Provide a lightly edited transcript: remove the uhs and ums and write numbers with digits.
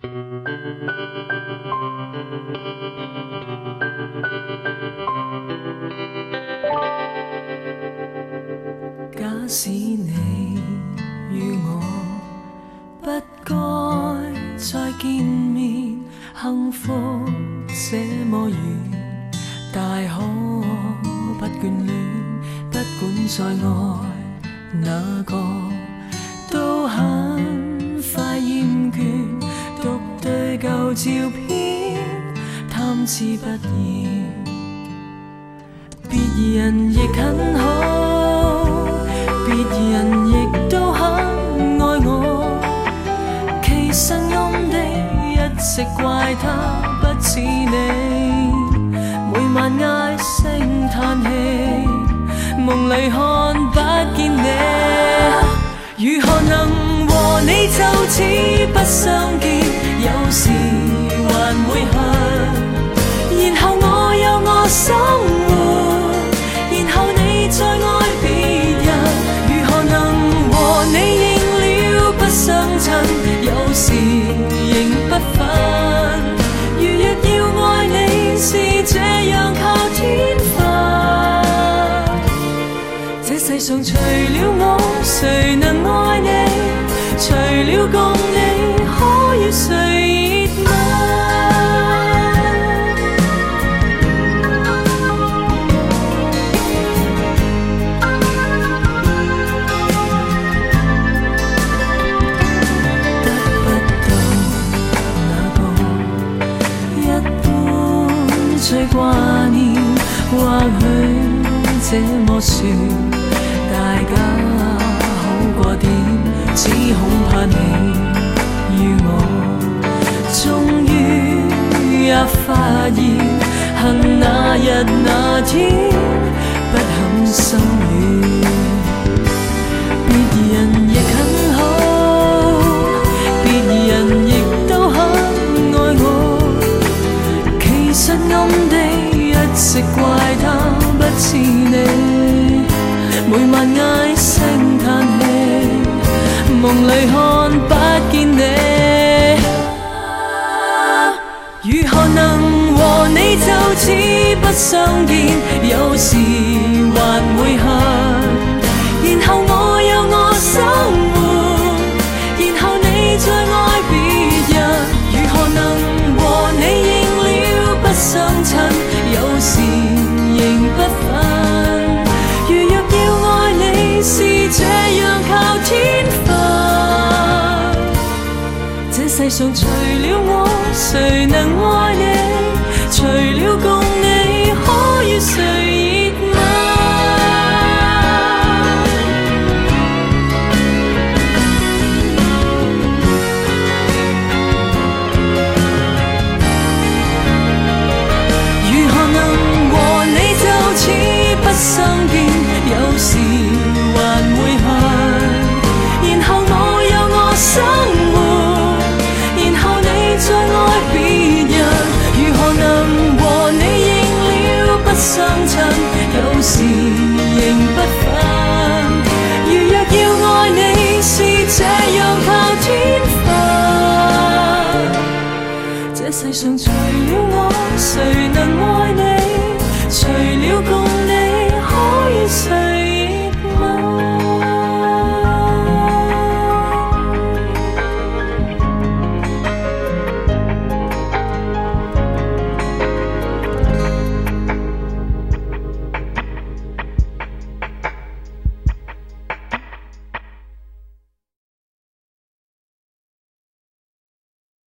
假使你與我不該再見面，幸福這麼遠，大可不眷戀，不管再愛哪個都很快厭倦，獨對舊照片貪之不厭，別人亦很好，別人亦都很愛我，其實暗地一直怪他不似你，每晚唉聲嘆氣，夢裏看不見你，如何能和你就此不相見？有時還會恨，然後我有我生活，然後你再愛別人，如何能和你應了不相襯？有時仍不忿，如若要愛你是這樣靠天分，這世上除了我誰能愛你？除了共你可與誰熱最掛念，或許這麼說，大家好過點，只恐怕你與我，終於也發現，恨那日那天不肯心軟，別人亦很好，別人亦都很愛我，其實暗地一直怪他不似你，每晚唉聲嘆氣，夢裏看不見你，如何能和你就此不相見？有時還會恨，然後我有我生活，然後你再愛別人，如何能和你應了不相襯？有時仍不忿，如若要愛你是這樣靠天分，這世上除了我誰能愛你？除了共你可與誰熱吻？如何能和你就此不相見？有時還會恨，然後我有我生活，然後你再愛別人，如何能和你應了不相襯？有時仍不忿，如若要愛你是這樣靠天分，這世上除了我誰能愛